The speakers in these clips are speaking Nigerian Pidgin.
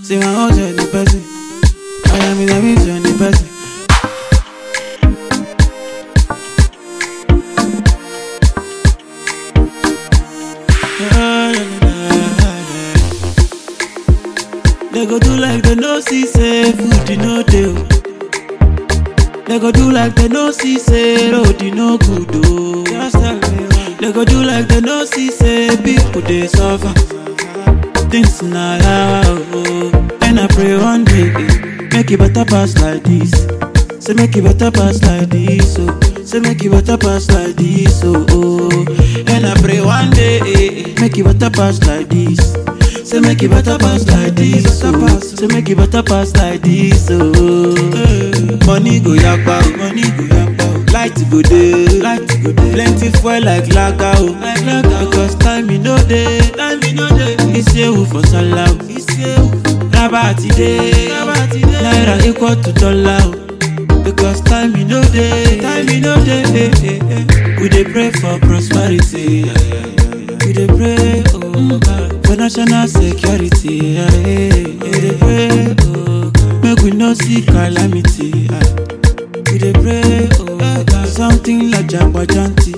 See my own journey person. I am in a journey person. They go do like they no see say food you no dey. They go do like they no see say road you no good oh. Just tell me why. They go do like they no see say people they suffer. Things na oh. And I pray one day make it better pass like this. Say make it better pass like this oh. Say make it better pass like this oh. And I pray one day make it better pass like this. Say make it better pass like this oh. Say make it better pass like this oh. Money go yakpa oh. Money go yakpa oh. Light go dey. Light go dey. Plenty fuel like lager oh. Like lager. Because time e no dey. Time e no dey. Isewu for sallah oh. Isewu. Rabati dey. Rabati dey. Naira equal to dollar oh. Because time e no dey. Time e no dey. We dey pray for prosperity. We dey pray oh God for national security. We dey pray oh God make we no see calamity. We dey pray oh God something like Jagbajanti.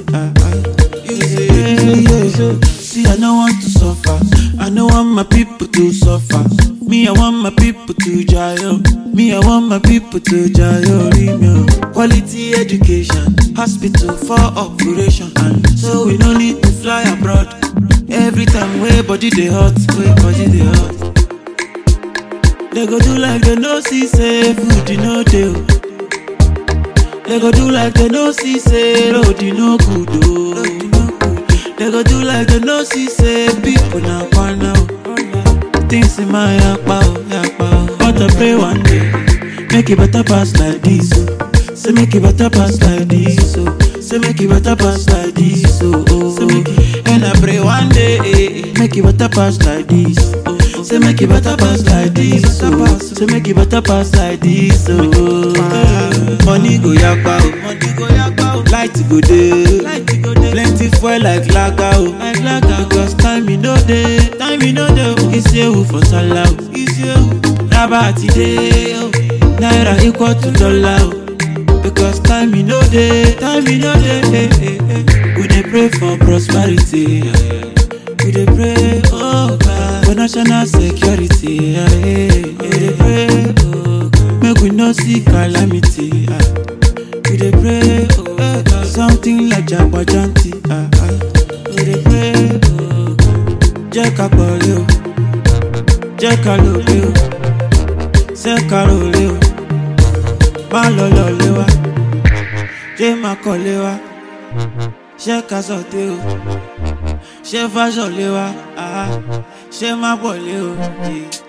See I no want to suffer. I no want my people to suffer. Me I want my people to jail. Me I want my people to jail. Quality education, hospital for operation, and so we no need to fly abroad. Every time way body dey hot, way body dey hot. They go do like they no see say food you no dey. They go do like they no see say road you no good oh. They go do like they no see say people na kwana oh. Things in my yakpa oh, yakpa oh. But I pray one day make it better pass like this oh. Say make it better pass like this oh. Say make it better pass like this oh. And I pray one day make it better pass like this oh. Say make it better pass like this oh. Say make it better pass like this oh. Money go yakpa oh. Money go yakpa oh. Light go dey. Light go dey. Plenty fuel like lager oh. Like lager. Because time e no dey. Time e no dey oh. Isewu for sallah oh. Isewu. Rabati dey oh. Naira equal to dollar oh. Because time e no dey. Time e no dey. We dey pray for prosperity. We dey pray oh God for national security. We dey pray oh God make we no see calamity. We dey pray oh God something like Jagbajanti. We dey pray oh God jẹ́ ká pọ̀lẹ́ o, jẹ́ ká lòlẹ́ o, ṣé ká rọ̀lẹ́ o, má lọ lọ́lẹ́ wa, jẹ́ má kọ́lé wa, ṣé ká sọ̀tẹ́ o, ṣé fáṣọ̀lẹ́ wa, ṣé má pọ̀lẹ́ o.